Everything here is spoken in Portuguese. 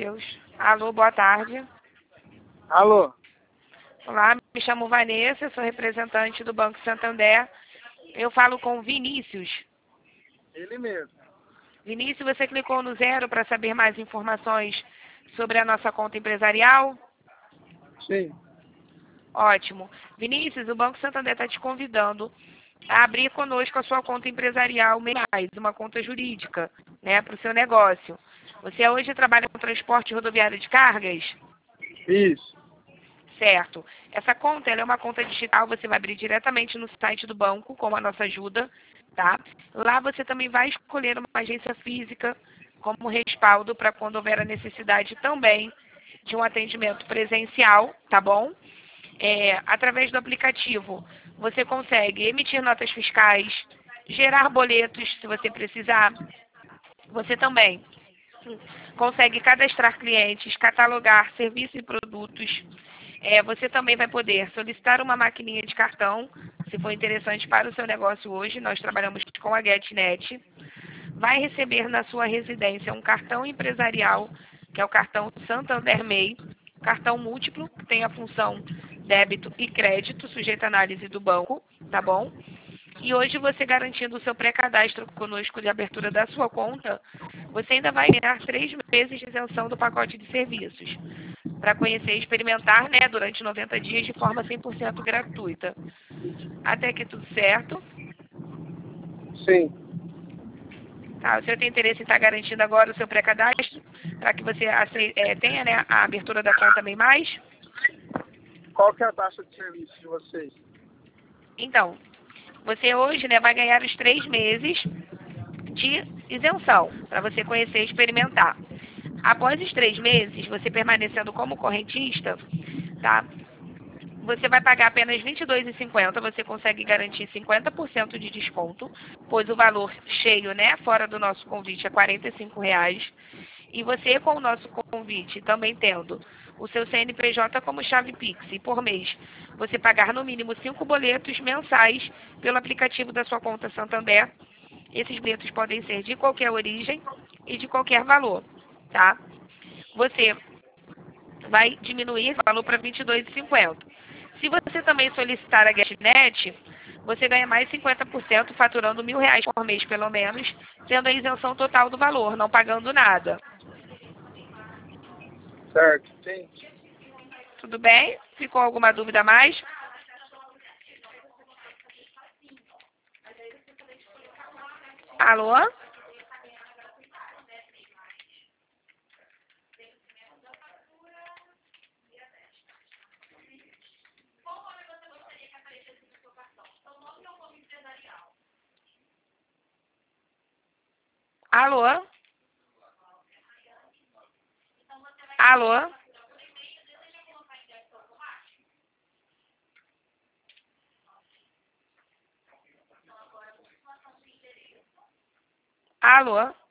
Deus. Alô, boa tarde. Alô? Olá, me chamo Vanessa, sou representante do Banco Santander. Eu falo com o Vinícius. Ele mesmo. Vinícius, você clicou no 0 para saber mais informações sobre a nossa conta empresarial? Sim. Ótimo. Vinícius, o Banco Santander está te convidando a abrir conosco a sua conta empresarial mais, uma conta jurídica, né, para o seu negócio. Você hoje trabalha com transporte rodoviário de cargas? Isso. Certo. Essa conta, ela é uma conta digital, você vai abrir diretamente no site do banco, com a nossa ajuda, tá? Lá você também vai escolher uma agência física como respaldo para quando houver a necessidade também de um atendimento presencial, tá bom? Através do aplicativo, você consegue emitir notas fiscais, gerar boletos, se você precisar. Você também consegue cadastrar clientes, catalogar serviços e produtos. Você também vai poder solicitar uma maquininha de cartão, se for interessante para o seu negócio hoje. Nós trabalhamos com a GetNet. Vai receber na sua residência um cartão empresarial, que é o cartão Santander MEI, cartão múltiplo, que tem a função débito e crédito, sujeito à análise do banco, tá bom? E hoje você garantindo o seu pré-cadastro conosco de abertura da sua conta, você ainda vai ganhar 3 meses de isenção do pacote de serviços, para conhecer e experimentar, né, durante 90 dias de forma 100% gratuita. Até aqui tudo certo? Sim. Tá, o senhor tem interesse em estar garantindo agora o seu pré-cadastro, para que você tenha, né, a abertura da conta bem mais? Qual que é a taxa de serviço de vocês? Então, você hoje, né, vai ganhar os 3 meses de isenção, para você conhecer e experimentar. Após os 3 meses, você permanecendo como correntista, tá? Você vai pagar apenas R$ 22,50, você consegue garantir 50% de desconto, pois o valor cheio, né, fora do nosso convite é R$ 45,00. E você, com o nosso convite, também tendo o seu CNPJ como chave Pix, e por mês você pagar no mínimo 5 boletos mensais pelo aplicativo da sua conta Santander. Esses boletos podem ser de qualquer origem e de qualquer valor, tá? Você vai diminuir o valor para R$ 22,50. Se você também solicitar a GetNet, você ganha mais 50% faturando R$ 1.000 por mês, pelo menos, tendo a isenção total do valor, não pagando nada. Certo. Sim. Tudo bem? Ficou alguma dúvida a mais? Alô? Alô? Alô? Alô?